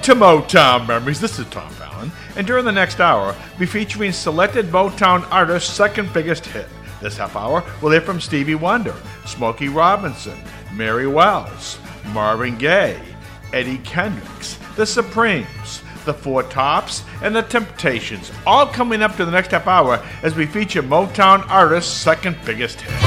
to Motown Memories. This is Tom Fallon, and during the next hour, we'll be featuring selected Motown artists' second biggest hit. This half hour, we'll hear from Stevie Wonder, Smokey Robinson, Mary Wells, Marvin Gaye, Eddie Kendricks, The Supremes, The Four Tops, and The Temptations, all coming up to the next half hour as we feature Motown artists' second biggest hit.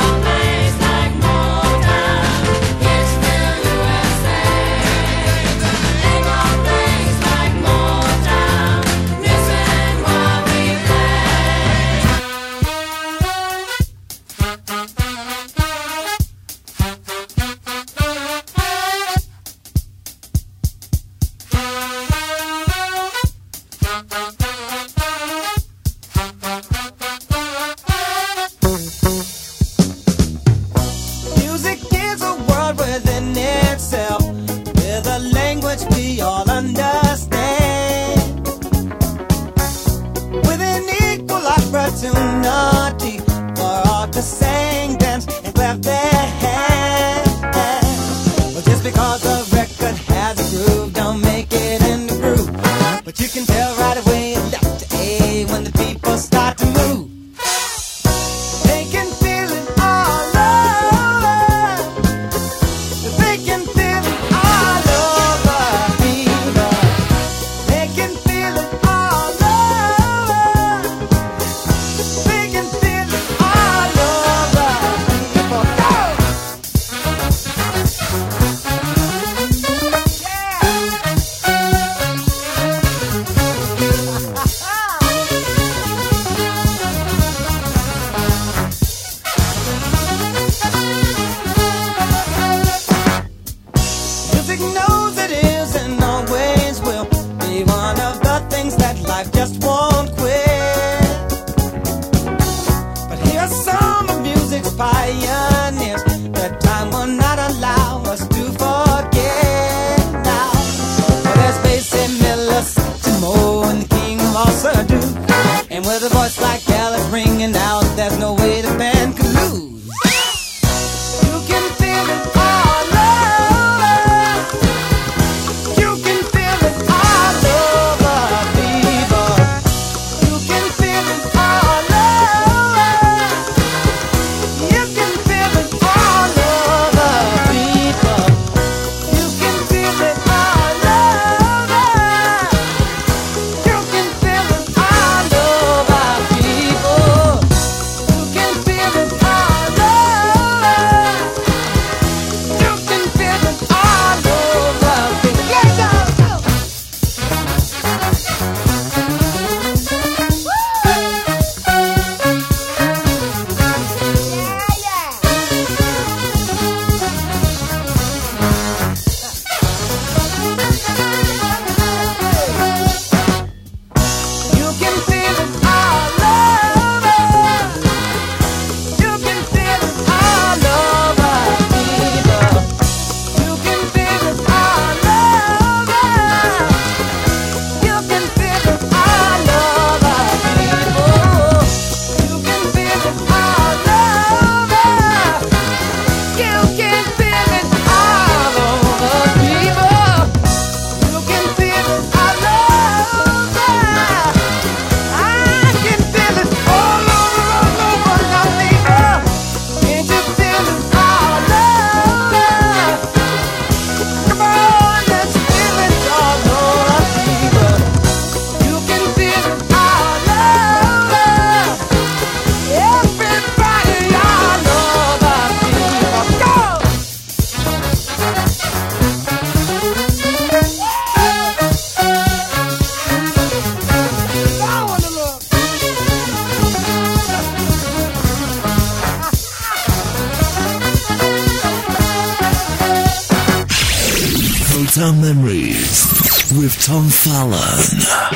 Motown Memories with Tom Fallon.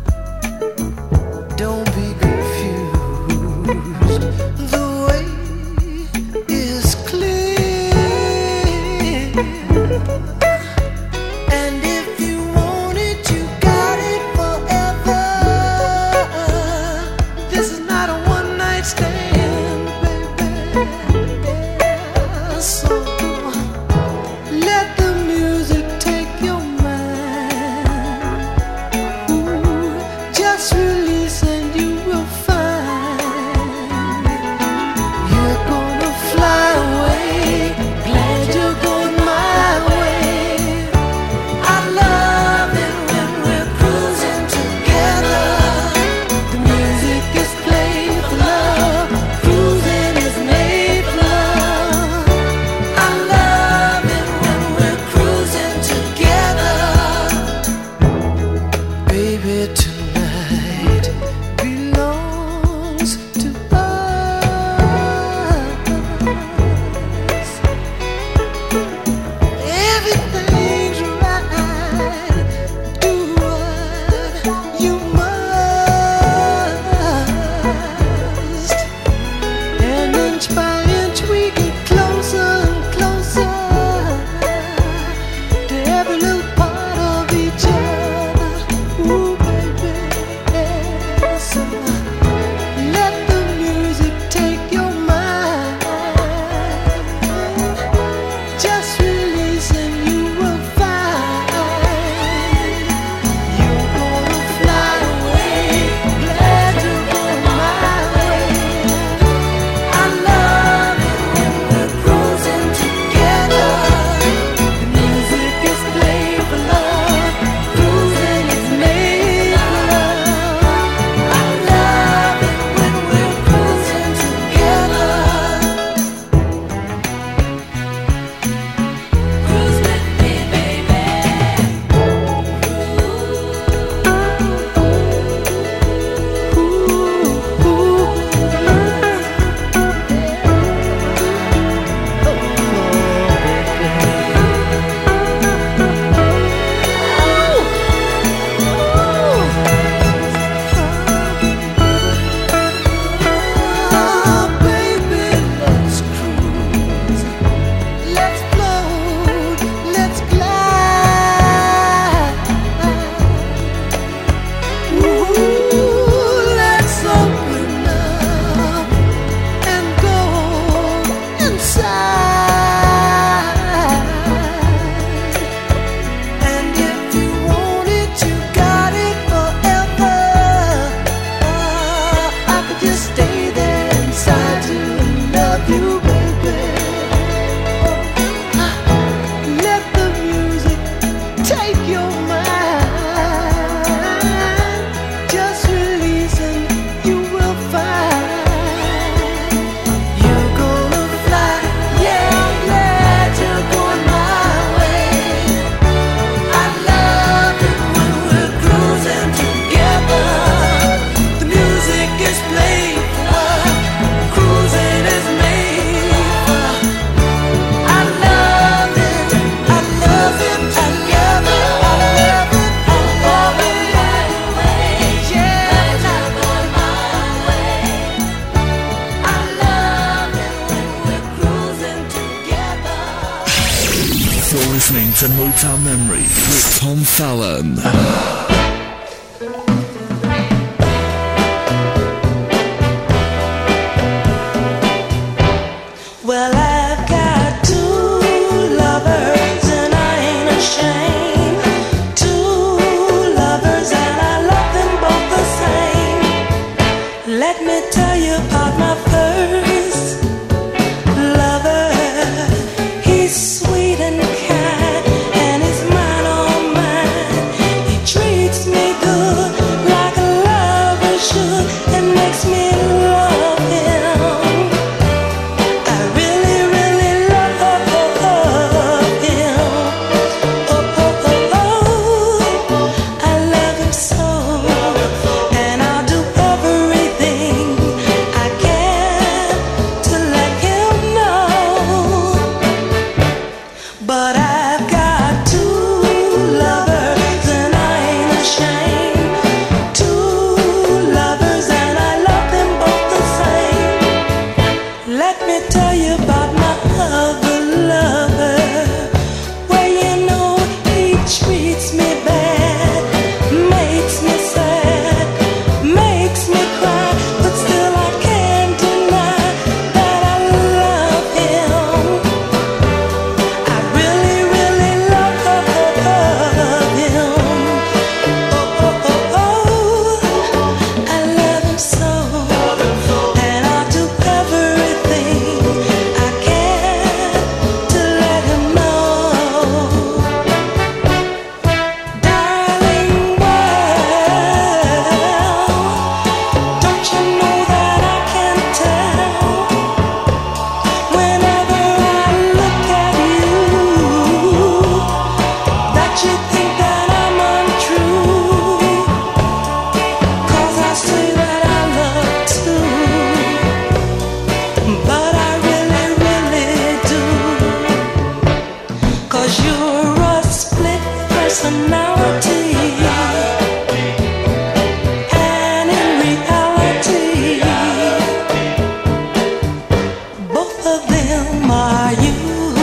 Don't be confused the way listening to Motown Memories with Tom Fallon. Well, I've got two lovers and I ain't ashamed. Two lovers and I love them both the same. Let me tell you about my first lover. He's sweet and kind and he's mine, all mine. He treats you're a split personality, and in reality, both of them are you,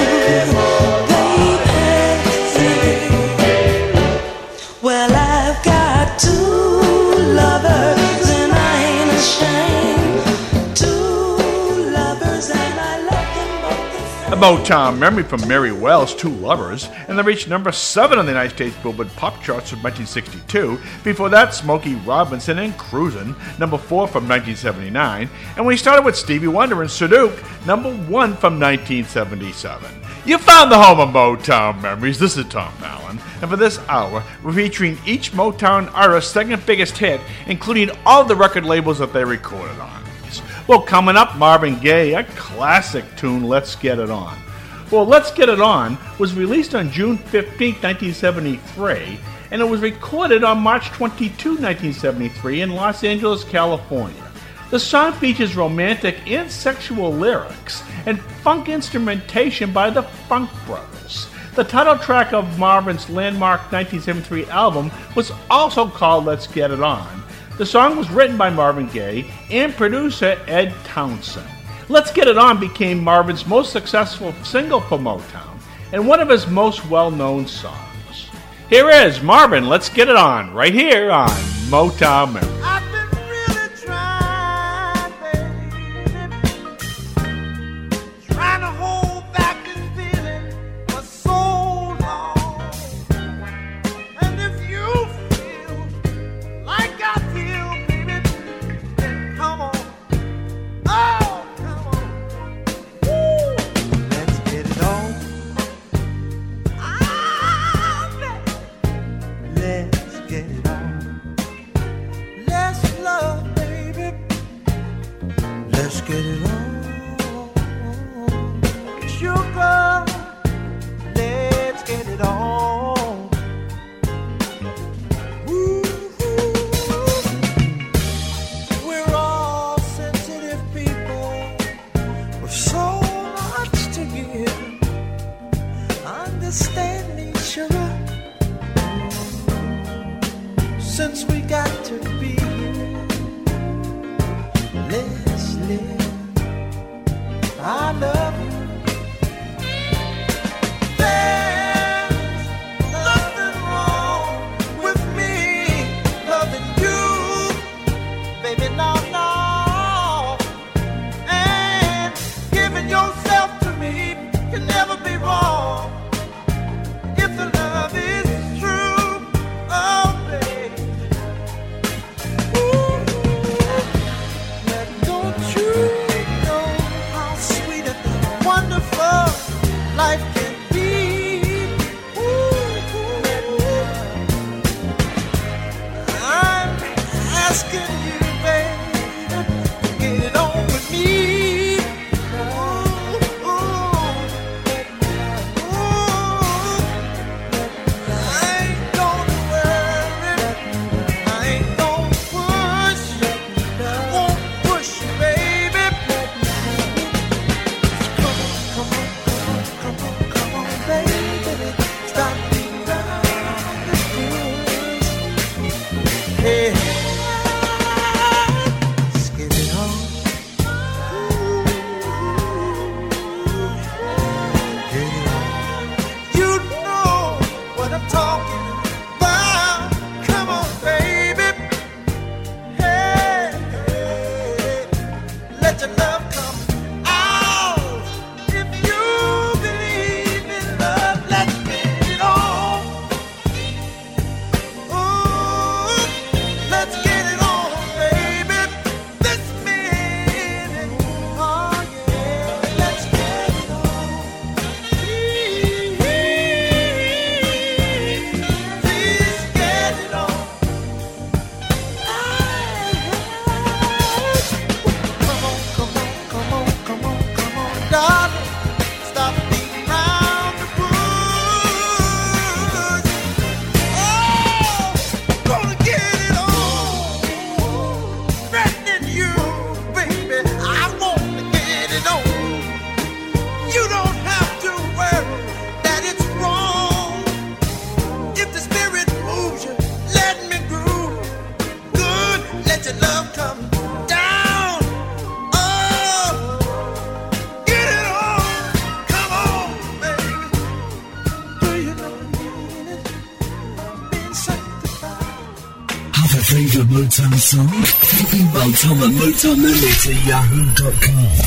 baby. Well, I've got two lovers and I ain't ashamed. Two lovers and I love them both the same. A Motown memory from Mary Wells, Two Lovers, and they reached number 7 on the United States Billboard Pop Charts from 1962. Before that, Smokey Robinson and Cruisin', number 4 from 1979. And we started with Stevie Wonder and Sadook, number 1 from 1977. You found the home of Motown memories. This is Tom Fallon, and for this hour, we're featuring each Motown artist's second biggest hit, including all the record labels that they recorded on. Well, coming up, Marvin Gaye, a classic tune, Let's Get It On. Well, Let's Get It On was released on June 15, 1973, and it was recorded on March 22, 1973 in Los Angeles, California. The song features romantic and sexual lyrics and funk instrumentation by the Funk Brothers. The title track of Marvin's landmark 1973 album was also called Let's Get It On. The song was written by Marvin Gaye and producer Ed Townsend. Let's Get It On became Marvin's most successful single for Motown and one of his most well-known songs. Here is Marvin, Let's Get It On, right here on Motown Memories. I've been really trying, baby, trying to hold back this feeling for so long. And if you feel like I feel, baby, then come on. Oh, come on. Woo. Let's get it on. Ah, baby. Let's get it on. Let's love, baby. Let's get it on. Sugar, let's get it on. Woo. We're all sensitive people with so much to give. Understand me, sugar. Since we got to be here, let's live. I love you. There's nothing wrong with me loving you, baby, no, no. And giving yourself to me can never be wrong if the love is true. Oh, baby. Ooh. Now, don't you know how sweet and wonderful life can be? Ooh. I'm asking you, baby, to get it on with me. Ooh. I ain't gonna worry, I ain't gonna push, won't push you, baby. Come on, baby, stop being around this bush. Hey, let's get it on. Get it on. You know what I'm talking about. Come on, baby. Hey, let your love come out. If you believe in love, let's get it on. Ooh, let's get it on, baby. This minute, oh yeah, let's get it on. favourite Motown song? Email Tom at motownmemories@yahoo.com.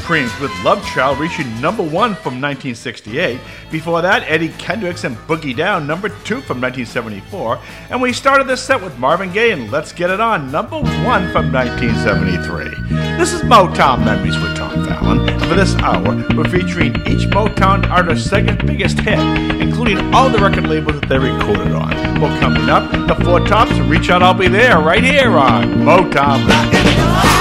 Supremes with Love Child reaching number 1 from 1968. Before that, Eddie Kendricks and Boogie Down, number 2 from 1974. And we started this set with Marvin Gaye and Let's Get It On, number 1 from 1973. This is Motown Memories with Tom Fallon. And for this hour, we're featuring each Motown artist's second biggest hit, including all the record labels that they recorded on. Well, coming up, the Four Tops and Reach Out, I'll Be There, right here on Motown Memories.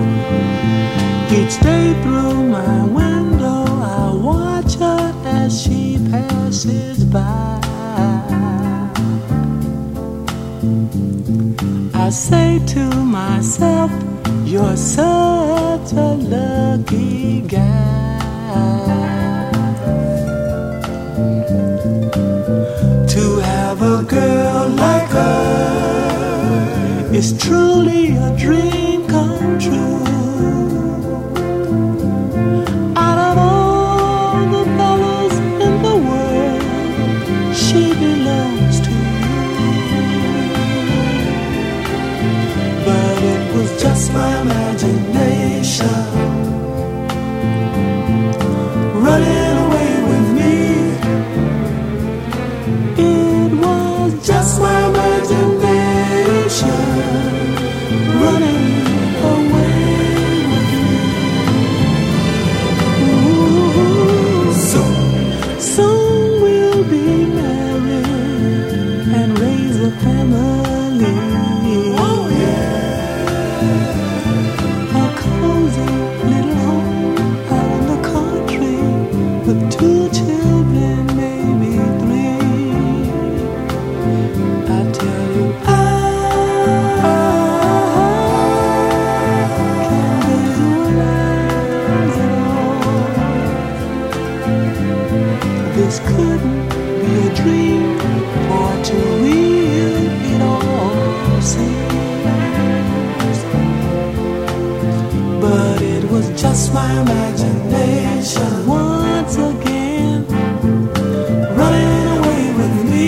Each day through my window, I watch her as she I say to myself, you're such a lucky guy to have a girl like her. It's truly a dream come true. Out of all the fellas in the world, she belongs to you. But it was just my imagination running away with me. It was just my imagination running away with me. Ooh, soon we'll be married and raise a family. Oh yeah, a cozy little home out in the country with 2 children, maybe 3. I tell you, I can't visualize it all. This couldn't be a dream, for too real it all seems. But it was just my imagination once again running away with me.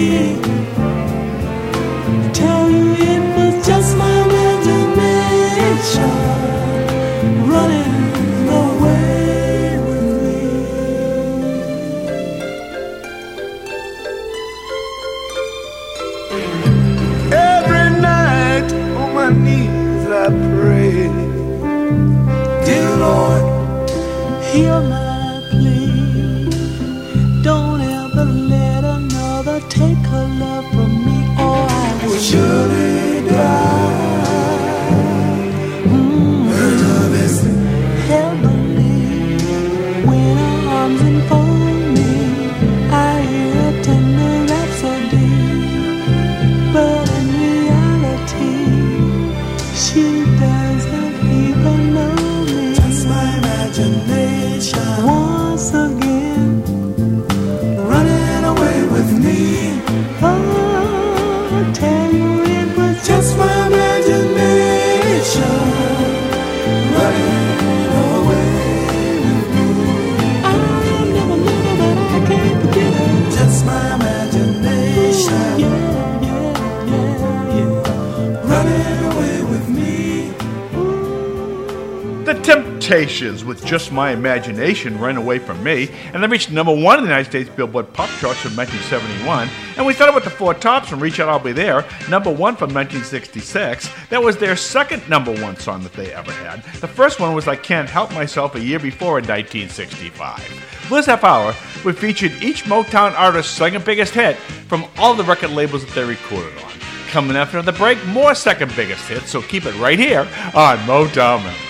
Tell you it was just my imagination running away with me. Every night on my knees I pray, dear Lord, hear my plea. Don't ever let another take her love from me, or I will surely die. Her love is heavenly. When her arms enfold me, I hear a tender rhapsody. But in reality, she doesn't even know me. Just my imagination once again running away with me. Oh, I tell you it was just my imagination running away with me. I'll never let her, but I can't forget her. Just my imagination. Yeah, yeah, yeah, yeah. Running away with me. The Temptations with Just My Imagination ran away from me, and they reached number 1 in the United States Billboard Pop Charts in 1971. And we started with the Four Tops from Reach Out, I'll Be There, number 1 from 1966. That was their second number 1 song that they ever had. The first one was I Can't Help Myself a year before in 1965. This half hour, we featured each Motown artist's second biggest hit from all the record labels that they recorded on. Coming after the break, more second biggest hits, so keep it right here on Motown Memories.